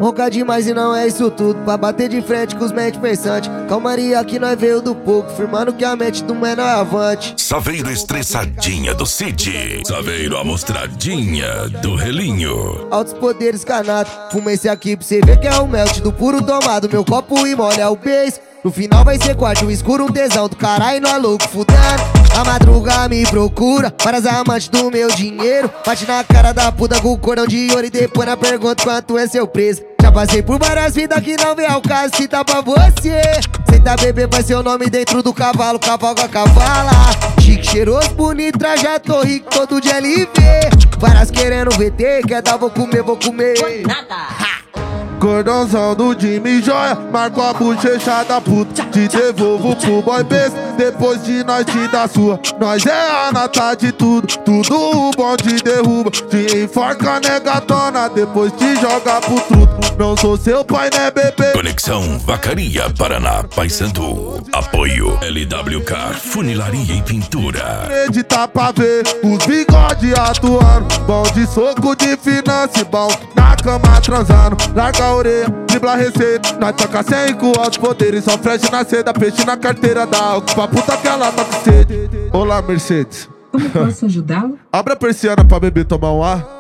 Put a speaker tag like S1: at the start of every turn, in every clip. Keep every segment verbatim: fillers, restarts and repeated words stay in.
S1: Ronca demais e não é isso tudo, pra bater de frente com os mente pensantes. Calmaria que nós veio do pouco, firmando que a mente do menor é avante.
S2: Saveiro estressadinha do Cid, Saveiro amostradinha do Relinho.
S1: Altos poderes canato, fuma esse aqui pra cê ver que é o melt do puro tomado. Meu copo e molha o beijo, no final vai ser quarto escuro, um tesão do caralho, não é louco fudendo. A madruga me procura, várias amantes do meu dinheiro. Bate na cara da puta com o cordão de ouro e depois na pergunta quanto é seu preço. Já passei por várias vidas que não vem ao caso, se tá pra você. Senta bebê, vai ser o nome dentro do cavalo, cavalga cavala. Chique, cheiroso, bonito, trajado, rico, todo de L V. Várias querendo V T, quer dar, vou comer, vou comer.
S3: Nada.
S4: Cordãozão do Jimmy Joia, marco a bochecha da puta. Te devolvo pro boy besta, depois de nós te dar sua. Nós é a nata de tudo, tudo o bom te derruba. Te enforca negatona, depois te joga pro truto. Não sou seu pai, né bebê?
S2: Conexão Vacaria, Paraná, Paysandu. Apoio L W K, Funilaria e Pintura.
S4: Acredita pra ver os bigode atuando. Bom de soco de finance, bom na cama transando. Larga a orelha, dribla a receita. Nós toca sem com altos poderes. Só fresh na seda, peixe na carteira. Dá algo pra puta que ela tá com sede. Olá, Mercedes.
S5: Como posso ajudá-lo?
S4: Abre a persiana pra bebê tomar um ar.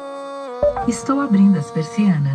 S5: Estou abrindo as persianas.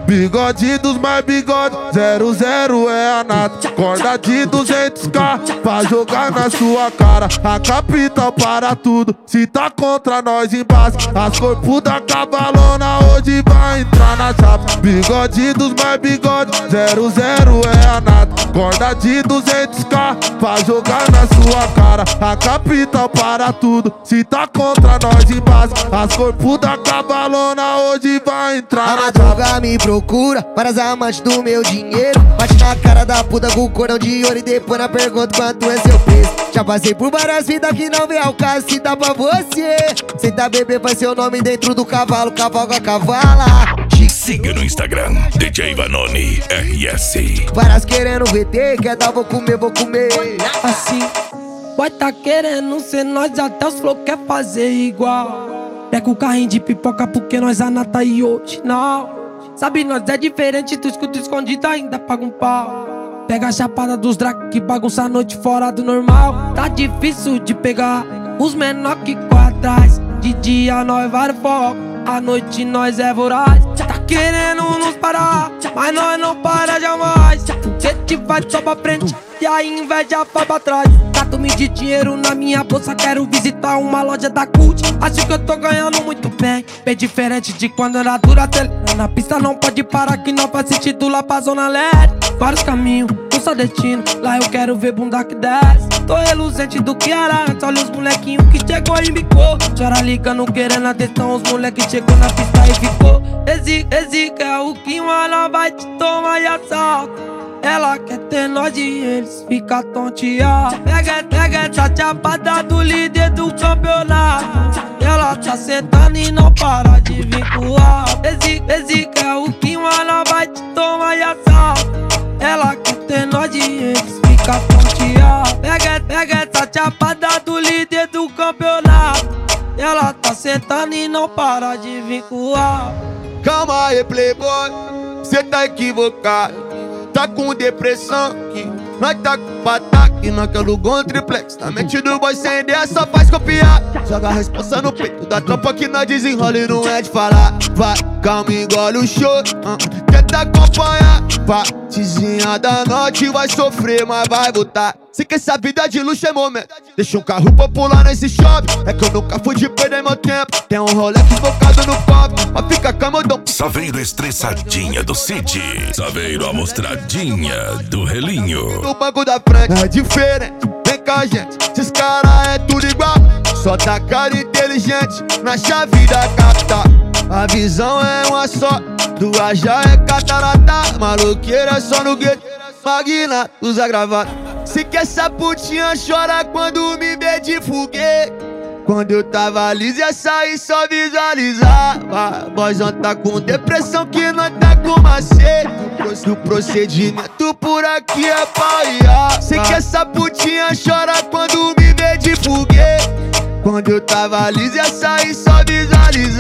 S4: Bigode dos mais bigode, zero zero é a nata. Corda de duzentos k pra jogar na sua cara. A capital para tudo, se tá contra nós embaixo. As corpos da cavalona hoje vai entrar na chapa. Bigode dos mais bigode, zero zero é a nata. Corda de duzentos k pra jogar na sua cara. A capital para tudo, se tá contra nós embaixo. As corpos da cavalona hoje vai entrar na chapa.
S1: Me procura, várias amantes do meu dinheiro. Bate na cara da puta com o cordão de ouro e depois na pergunta quanto é seu preço. Já passei por várias vidas que não vem ao caso, se tá pra você. Senta bebê, vai ser o nome dentro do cavalo, cavalga cavala.
S2: Siga no Instagram, D J Vanoni R S.
S1: Várias querendo V T, quer dar, vou comer, vou comer.
S6: Assim, vai tá querendo ser nós, até os flow quer fazer igual. Pega o carrinho de pipoca porque nós anata e hoje não. Sabe, nós é diferente, tu escuta escondido ainda paga um pau. Pega a chapada dos drag que bagunça a noite fora do normal. Tá difícil de pegar os menor que corre atrás. De dia nós vai no foco, à noite nós é voraz. Tá querendo nos parar, mas nós não para jamais. Cê te vai só pra frente e a inveja vai pra trás. Cato-me de dinheiro na minha bolsa, quero visitar uma loja da Cult. Acho que eu tô ganhando muito bem, bem diferente de quando era dura. Acelera na pista, não pode parar que não faz sentido lá pra zona leste. Vários caminhos, um só destino, lá eu quero ver bunda que desce. Tô reluzente do que era antes, olha os molequinhos que chegou e bicou. Chora ligando, querendo atenção, os moleques chegou na pista e ficou. Esse, esse que é o que uma vai te tomar e assalto. Ela quer ter nós e eles fica tonteado. Pega, pega essa chapada do líder do campeonato. Ela tá sentando e não para de vincular. Esse, esse que é o que uma vai te tomar e assalto. Ela quer ter nós e eles fica tonteado. Pega, pega essa chapada do líder do campeonato. Ela tá sentando e não para de vincular.
S7: Calma aí, playboy, cê tá equivocado. Tá com depressão que nós tá com pataque. Nós quer lugar um triplex. Na mente do boy sem ideia só faz copiar. Joga a responsa no peito da tropa que nós desenrola e não é de falar. Vai, calma, engole o show, uh, quer te acompanhar. Partezinha da noite vai sofrer, mas vai voltar. Se que essa vida de luxo é momento, deixa um carro popular nesse shopping. É que eu nunca fui de perder meu tempo. Tem um Rolex focado no pop, mas fica calmo, eu dou.
S2: Saveiro estressadinha do Cid, Saveiro amostradinha do Relinho.
S7: No banco da frente é diferente, vem com a gente. Esses caras é tudo igual, só tá cara inteligente na chave da capital. A visão é uma só, duas já é catarata. Maloqueira só no gueto, magna, usa gravata. Se que essa putinha chora quando me vê de foguete. Quando eu tava liso ia sair só visualizava. Boyzão tá com depressão que nós tá com macete. O procedimento por aqui é paiar. Se que essa putinha chora quando me vê de foguete. Quando eu tava liso ia sair só visualizava.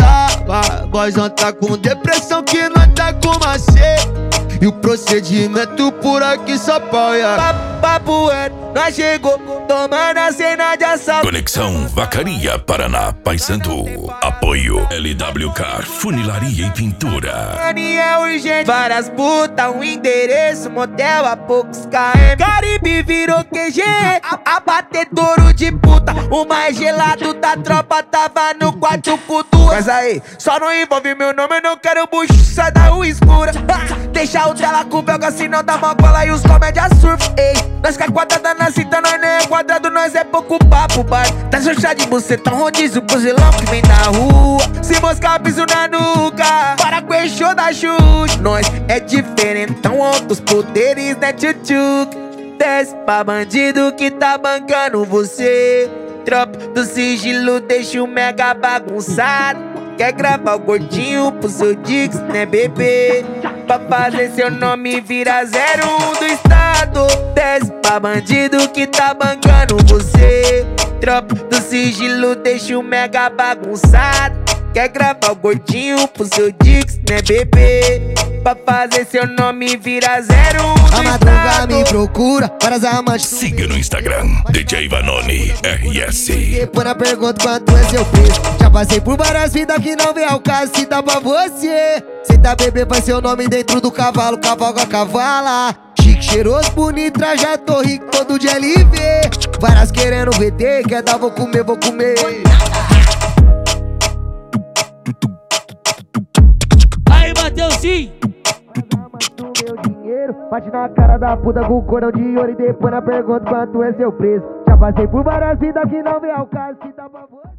S7: pá. Boyzão tá com depressão que nós tá com macete. E o procedimento por aqui só apoia. Papo é, nós chegou, tomando a cena de assalto.
S2: Conexão Vacaria, Paraná, Paysandu. Apoio L W K, Funilaria e Pintura.
S7: É urgente, várias putas, um endereço, motel a poucos km. Caribe virou Q G, abatedouro de puta. O mais gelado da tropa tava no quarto com duas. Mas aí, só não envolve meu nome, eu não quero bucho, sai da rua escura. Deixa o tela com belga, senão dá uma cola e os comédia surf. Ei, nós quer quadrada na cinta, nós nem é quadrado, nós é pouco papo, bar. Tá chá de buceta, um rodízio pro zilão que vem da rua. Se moscar, piso na nuca, para com o show da chute. Nós é diferentão, outros poderes, né, tchutchuc. Desce pra bandido que tá bancando você. Tropa do sigilo deixa o mega bagunçado. Quer gravar o gordinho pro seu Dix, né, bebê? Pra fazer seu nome virar zero um do estado. Desce pra bandido que tá bancando você. Tropa do sigilo deixa o mega bagunçado. Quer gravar o gordinho pro seu Dix, né, bebê? Pra fazer seu nome virar zero um do estado.
S1: A madruga me procura, várias amantes.
S2: Siga no Instagram, D J Vanoni R S.
S1: Depois na pergunta quanto é seu preço. Já passei por várias vidas que não vem ao caso. Se dá pra você, cê tá bebê, vai ser o nome dentro do cavalo. Cavalga, cavala. Chique, cheiroso, bonito, trajado, tô rico, todo de L V. Várias querendo V T, quer dar, vou comer, vou comer.
S6: Aí, Mateuzinho.
S1: Bate na cara da puta com cordão de ouro. E depois na pergunta quanto é seu preço. Já passei por várias vidas que não vem ao caso. Se dá pra você.